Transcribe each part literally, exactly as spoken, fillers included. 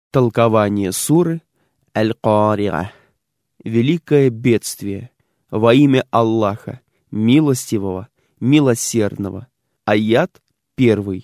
Толкование суры Аль-Кариа. Великое бедствие во имя Аллаха, милостивого, милосердного. Аят первый.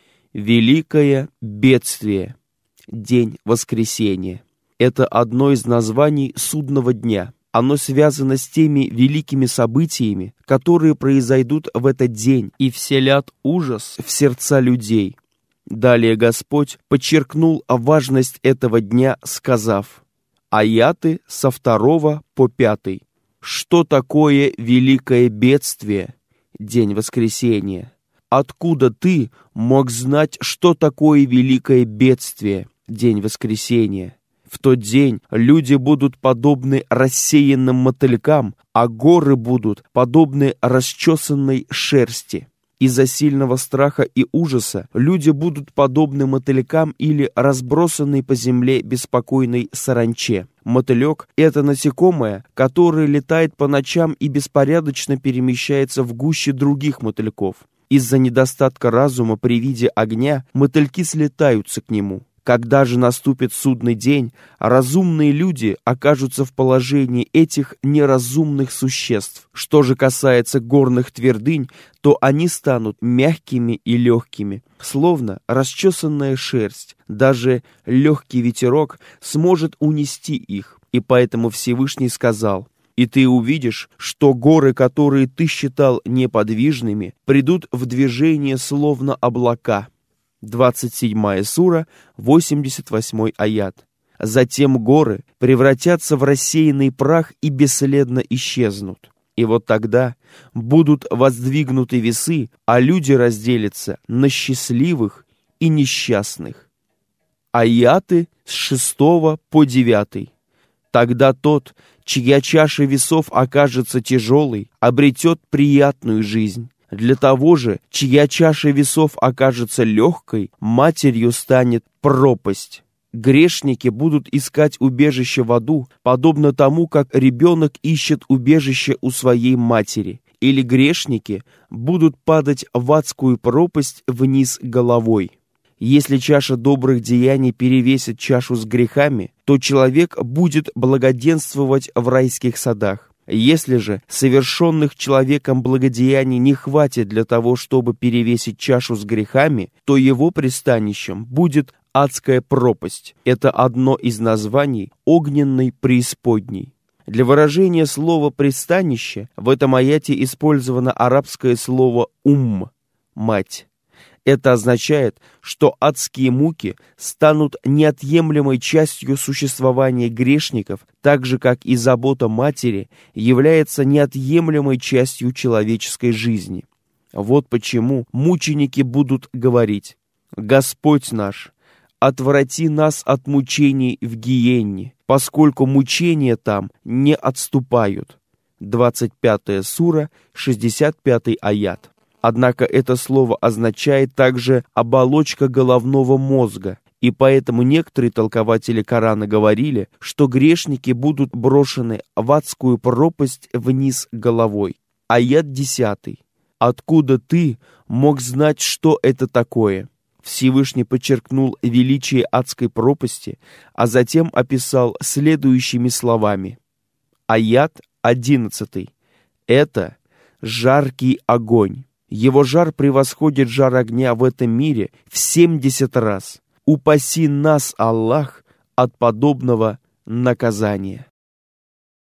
Великое бедствие. День воскресения. Это одно из названий судного дня. Оно связано с теми великими событиями, которые произойдут в этот день и вселят ужас в сердца людей. Далее Господь подчеркнул важность этого дня, сказав: аяты со второго по пятый. Что такое великое бедствие, день воскресения? Откуда ты мог знать, что такое великое бедствие, день воскресения? В тот день люди будут подобны рассеянным мотылькам, а горы будут подобны расчесанной шерсти. Из-за сильного страха и ужаса люди будут подобны мотылькам или разбросанной по земле беспокойной саранче. Мотылек — это насекомое, которое летает по ночам и беспорядочно перемещается в гуще других мотыльков. Из-за недостатка разума при виде огня мотыльки слетаются к нему. Когда же наступит судный день, разумные люди окажутся в положении этих неразумных существ. Что же касается горных твердынь, то они станут мягкими и легкими, словно расчесанная шерсть. Даже легкий ветерок сможет унести их. И поэтому Всевышний сказал: «И ты увидишь, что горы, которые ты считал неподвижными, придут в движение словно облака». двадцать седьмая сура, восемьдесят восьмой аят. Затем горы превратятся в рассеянный прах и бесследно исчезнут. И вот тогда будут воздвигнуты весы, а люди разделятся на счастливых и несчастных. Аяты с шестого по девятый. Тогда тот, чья чаша весов окажется тяжелой, обретет приятную жизнь. Для того же, чья чаша весов окажется легкой, матерью станет пропасть. Грешники будут искать убежище в аду, подобно тому, как ребенок ищет убежище у своей матери. Или грешники будут падать в адскую пропасть вниз головой. Если чаша добрых деяний перевесит чашу с грехами, то человек будет благоденствовать в райских садах. Если же совершенных человеком благодеяний не хватит для того, чтобы перевесить чашу с грехами, то его пристанищем будет адская пропасть. Это одно из названий огненной преисподней. Для выражения слова «пристанище» в этом аяте использовано арабское слово «умм» — «мать». Это означает, что адские муки станут неотъемлемой частью существования грешников, так же, как и забота матери является неотъемлемой частью человеческой жизни. Вот почему мученики будут говорить: «Господь наш, отврати нас от мучений в гиенне, поскольку мучения там не отступают». двадцать пятая сура, шестьдесят пятый аят. Однако это слово означает также «оболочка головного мозга», и поэтому некоторые толкователи Корана говорили, что грешники будут брошены в адскую пропасть вниз головой. Аят десятый. «Откуда ты мог знать, что это такое?» Всевышний подчеркнул величие адской пропасти, а затем описал следующими словами. Аят одиннадцатый. «Это жаркий огонь. Его жар превосходит жар огня в этом мире в семьдесят раз. Упаси нас, Аллах, от подобного наказания».